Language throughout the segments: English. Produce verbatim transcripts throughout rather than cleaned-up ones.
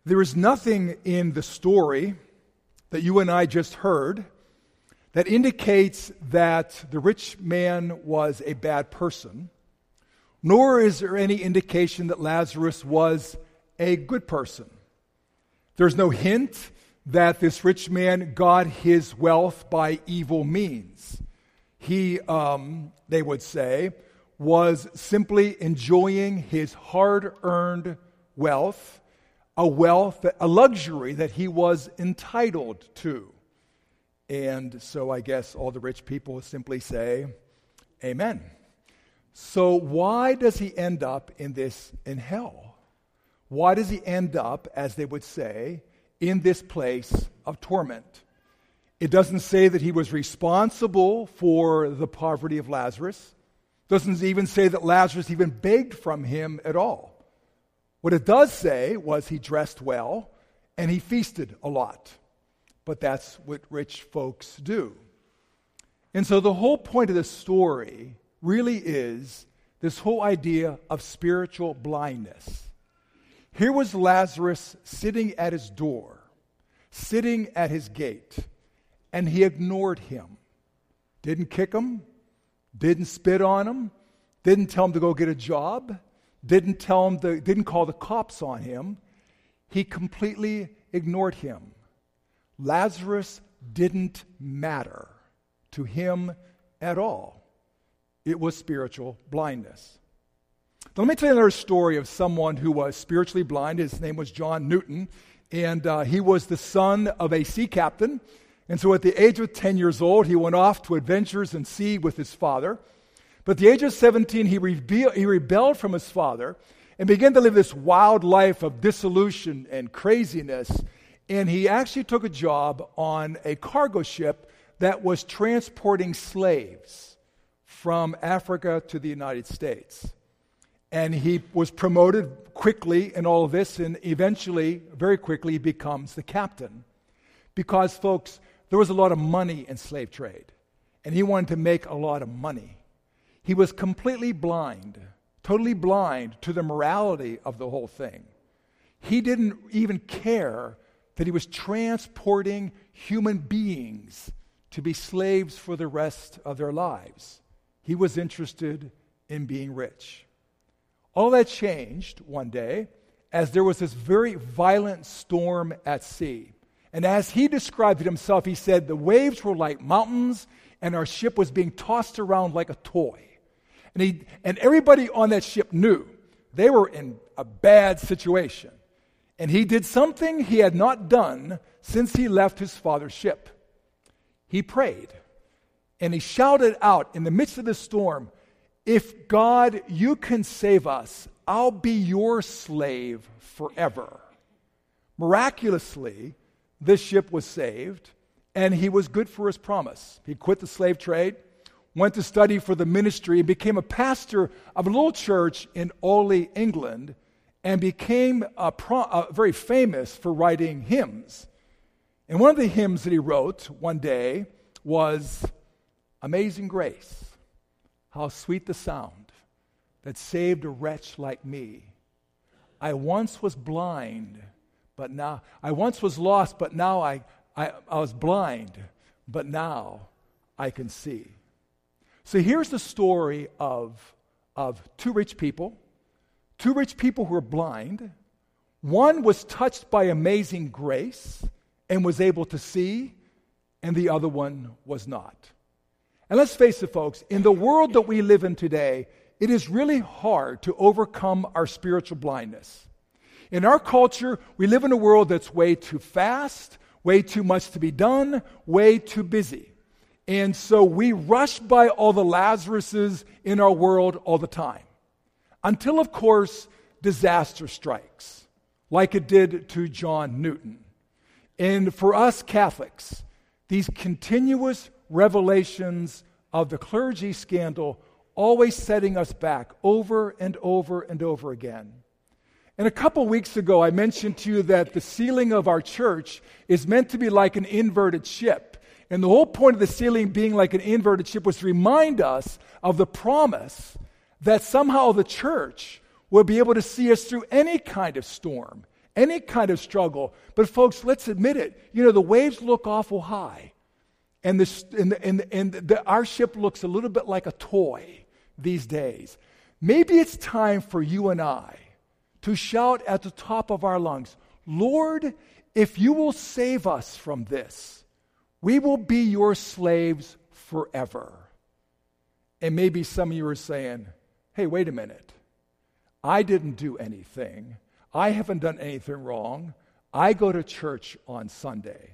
There is nothing in the story that you and I just heard that indicates that the rich man was a bad person, nor is there any indication that Lazarus was a good person. There's no hint that this rich man got his wealth by evil means. He, um, they would say, was simply enjoying his hard-earned wealth, a wealth, that, a luxury that he was entitled to. And so I guess all the rich people simply say, amen. So why does he end up in this, in hell? Why does he end up, as they would say, in this place of torment? It doesn't say that he was responsible for the poverty of Lazarus. It doesn't even say that Lazarus even begged from him at all. What it does say was he dressed well and he feasted a lot. But that's what rich folks do. And so the whole point of this story really is this whole idea of spiritual blindness. Here was Lazarus sitting at his door, sitting at his gate, and he ignored him. Didn't kick him, didn't spit on him, didn't tell him to go get a job, didn't tell him to, didn't call the cops on him. He completely ignored him. Lazarus didn't matter to him at all. It was spiritual blindness. Now, let me tell you another story of someone who was spiritually blind. His name was John Newton, and uh, he was the son of a sea captain. And so at the age of ten years old, he went off to adventures in sea with his father. But at the age of seventeen, he, rebe- he rebelled from his father and began to live this wild life of dissolution and craziness. And he actually took a job on a cargo ship that was transporting slaves from Africa to the United States. And he was promoted quickly in all of this, and eventually, very quickly, he becomes the captain. Because, folks, there was a lot of money in slave trade, and he wanted to make a lot of money. He was completely blind, totally blind to the morality of the whole thing. He didn't even care that he was transporting human beings to be slaves for the rest of their lives. He was interested in being rich. All that changed one day as there was this very violent storm at sea. And as he described it himself, he said, the waves were like mountains and our ship was being tossed around like a toy. And he and everybody on that ship knew they were in a bad situation. And he did something he had not done since he left his father's ship. He prayed. And he shouted out in the midst of the storm, if God, you can save us, I'll be your slave forever. Miraculously, this ship was saved, and he was good for his promise. He quit the slave trade, went to study for the ministry, and became a pastor of a little church in Oley, England, and became a pro, uh, very famous for writing hymns. And one of the hymns that he wrote one day was Amazing Grace. How sweet the sound that saved a wretch like me. I once was blind, but now, I once was lost, but now I, I, I was blind, but now I can see. So here's the story of, of two rich people, two rich people who were blind. One was touched by amazing grace and was able to see, and the other one was not. And let's face it, folks, in the world that we live in today, it is really hard to overcome our spiritual blindness. In our culture, we live in a world that's way too fast, way too much to be done, way too busy. And so we rush by all the Lazaruses in our world all the time. Until, of course, disaster strikes, like it did to John Newton. And for us Catholics, these continuous revelations of the clergy scandal always setting us back over and over and over again. And a couple weeks ago, I mentioned to you that the ceiling of our church is meant to be like an inverted ship. And the whole point of the ceiling being like an inverted ship was to remind us of the promise that somehow the church will be able to see us through any kind of storm, any kind of struggle. But folks, let's admit it. You know, the waves look awful high. And, the, and, the, and, the, and the, our ship looks a little bit like a toy these days. Maybe it's time for you and I to shout at the top of our lungs, Lord, if you will save us from this, we will be your slaves forever. And maybe some of you are saying, hey, wait a minute. I didn't do anything. I haven't done anything wrong. I go to church on Sunday.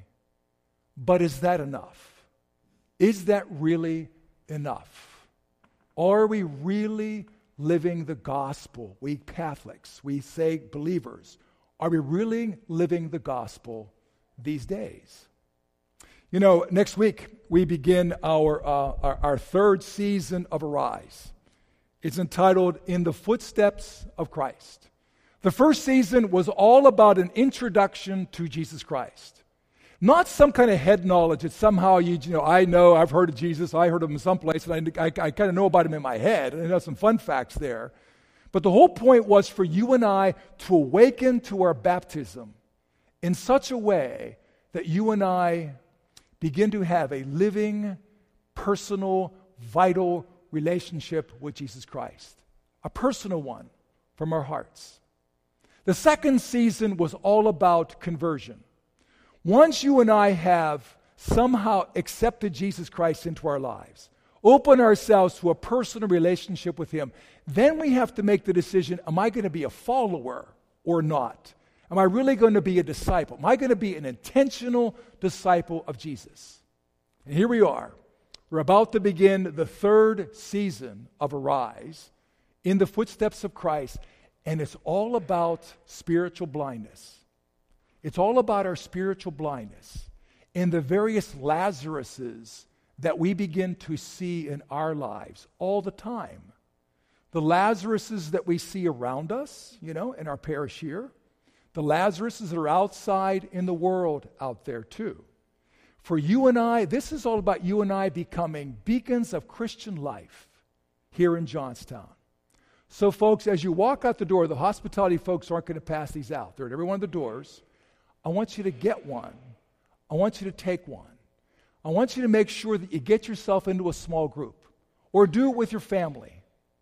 But is that enough? Is that really enough? Are we really living the gospel? We Catholics, we say believers, are we really living the gospel these days? You know, next week we begin our, uh, our, our third season of Arise. It's entitled In the Footsteps of Christ. The first season was all about an introduction to Jesus Christ. Not some kind of head knowledge that somehow you, you know, I know, I've heard of Jesus, I heard of him someplace, and I, I, I kind of know about him in my head, and there's some fun facts there. But the whole point was for you and I to awaken to our baptism in such a way that you and I begin to have a living, personal, vital relationship with Jesus Christ. A personal one from our hearts. The second season was all about conversion. Once you and I have somehow accepted Jesus Christ into our lives, open ourselves to a personal relationship with him, then we have to make the decision, am I going to be a follower or not? Am I really going to be a disciple? Am I going to be an intentional disciple of Jesus? And here we are. We're about to begin the third season of Arise, in the footsteps of Christ, and it's all about spiritual blindness. It's all about our spiritual blindness and the various Lazaruses that we begin to see in our lives all the time. The Lazaruses that we see around us, you know, in our parish here. The Lazaruses that are outside in the world out there too. For you and I, this is all about you and I becoming beacons of Christian life here in Johnstown. So folks, as you walk out the door, the hospitality folks aren't going to pass these out. They're at every one of the doors. I want you to get one. I want you to take one. I want you to make sure that you get yourself into a small group or do it with your family.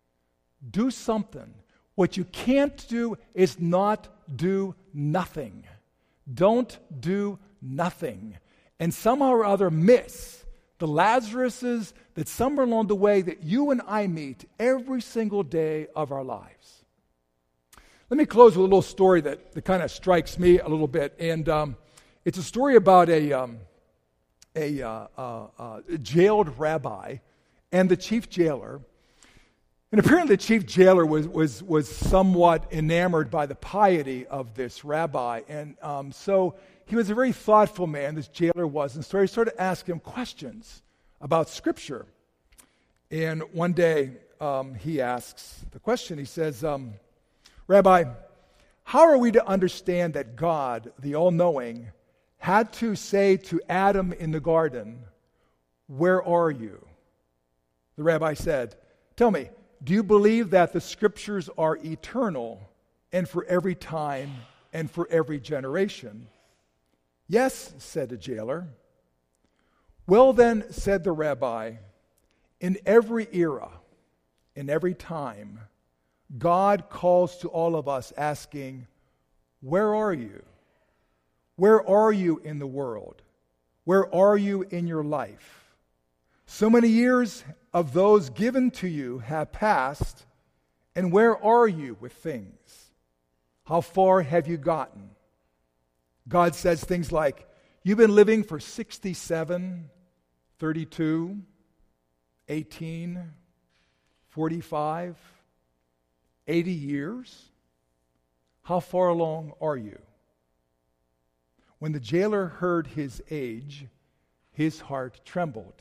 Do something. What you can't do is not do nothing. Don't do nothing. And somehow or other miss the Lazaruses that somewhere along the way that you and I meet every single day of our lives. Let me close with a little story that, that kind of strikes me a little bit. And um, it's a story about a, um, a, uh, uh, uh, jailed rabbi and the chief jailer. And apparently the chief jailer was, was, was somewhat enamored by the piety of this rabbi. And um, so he was a very thoughtful man, this jailer was. And so he started asking him questions about Scripture. And one day um, he asks the question, he says, um, Rabbi, how are we to understand that God, the all-knowing, had to say to Adam in the garden, where are you? The rabbi said, tell me, do you believe that the Scriptures are eternal and for every time and for every generation? Yes, said the jailer. Well then, said the rabbi, in every era, in every time, God calls to all of us asking, where are you? Where are you in the world? Where are you in your life? So many years of those given to you have passed, and where are you with things? How far have you gotten? God says things like, you've been living for sixty-seven, thirty-two, eighteen, forty-five, eighty years? How far along are you? When the jailer heard his age, his heart trembled.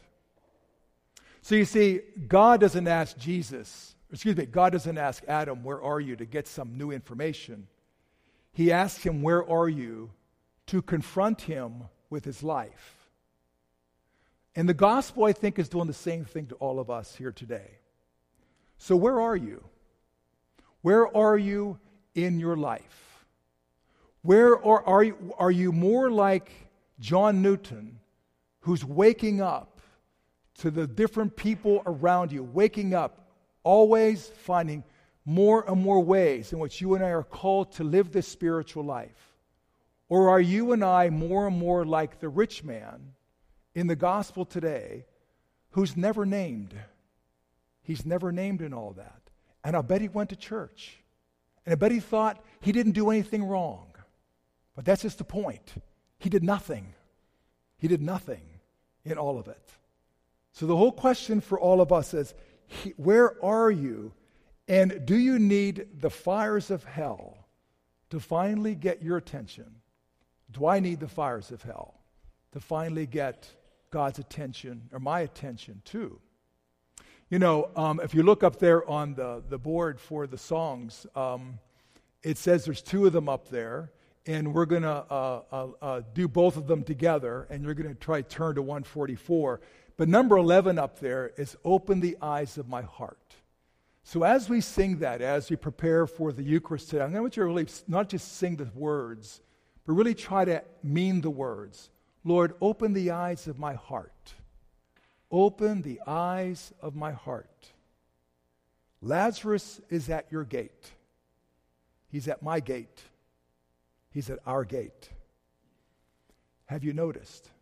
So you see, God doesn't ask Jesus, excuse me, God doesn't ask Adam, where are you, to get some new information. He asks him, where are you, to confront him with his life. And the gospel, I think, is doing the same thing to all of us here today. So where are you? Where are you in your life? Where are, are, you, are you more like John Newton, who's waking up to the different people around you, waking up, always finding more and more ways in which you and I are called to live this spiritual life? Or are you and I more and more like the rich man in the gospel today who's never named? He's never named in all that. And I bet he went to church. And I bet he thought he didn't do anything wrong. But that's just the point. He did nothing. He did nothing in all of it. So the whole question for all of us is, he, where are you? And do you need the fires of hell to finally get your attention? Do I need the fires of hell to finally get God's attention, or my attention too? You know, um, if you look up there on the, the board for the songs, um, it says there's two of them up there, and we're going to uh, uh, uh, do both of them together, and you're going to try to turn to one forty-four. But number eleven up there is Open the Eyes of My Heart. So as we sing that, as we prepare for the Eucharist today, I'm going to want you to really not just sing the words, but really try to mean the words. Lord, open the eyes of my heart. Open the eyes of my heart. Lazarus is at your gate. He's at my gate. He's at our gate. Have you noticed?